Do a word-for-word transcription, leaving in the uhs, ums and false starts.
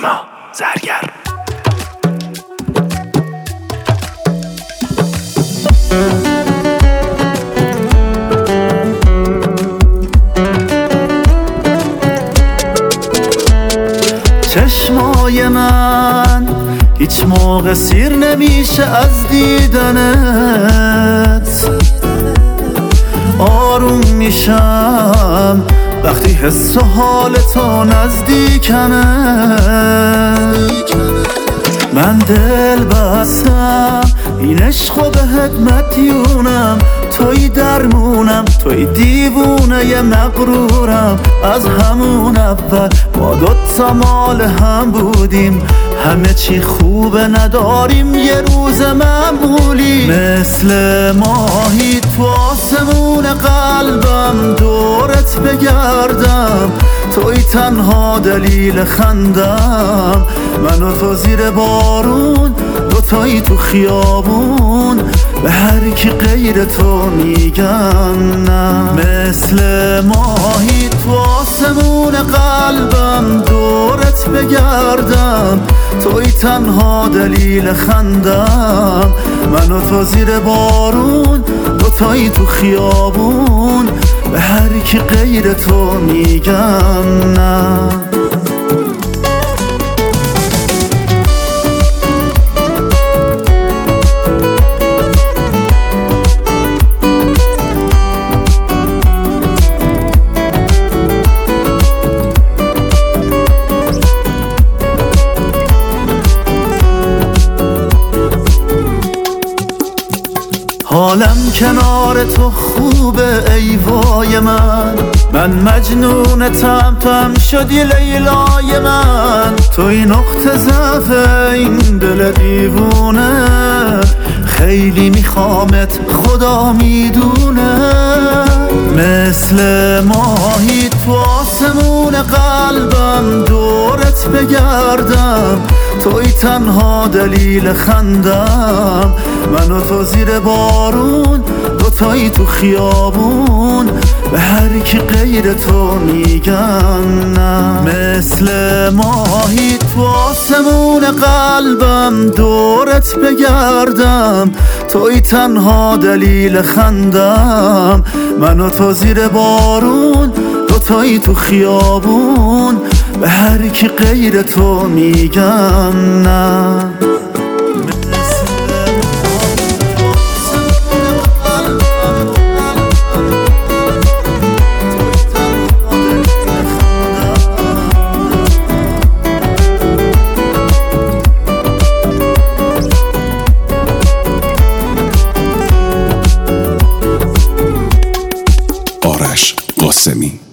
نیما زرگر. چشمای من هیچ موقع سیر نمیشه از دیدنت، آروم میشم وقتی حس و حال تو نزدیکمه. من دل بستم این عشقو بهت مدیونم، توی درمونم، توی دیوونه ی مغرورم. از همون اول ما دوتا مال هم بودیم، همه چی خوبه نداریم یه روز معمولی. مثل ماهی تو آسمون قلبم دورت بگردم، توی تنها دلیل خندم. من و تو زیر بارون، دوتایی تو خیابون، به هر کی غیر تو میگن نه. مثل ماهی تو آسمون قلبم دورت بگردم، توی تنها دلیل خندم. من و تو زیر بارون، دوتایی تو خیابون، به هر کی غیر تو میگن نه. حالم کنار تو خوبه ای وای من، من مجنونتم تو هم شدی لیلای من. توی نقطه ضعف این دل دیوونه، خیلی میخوامت خدا میدونه. مثل ماهی تو آسمون قلبم دورت بگردم، توی تنها دلیل خندم. من و تو زیر بارون، دوتایی تو خیابون، به هر کی غیر تو میگن نه. مثل ماهی تو آسمون قلبم دورت بگردم، توی تنها دلیل خندم. من و تو زیر بارون، دوتایی تو خیابون، به هر کی غیر تو میگن نه. آرش قاسمی.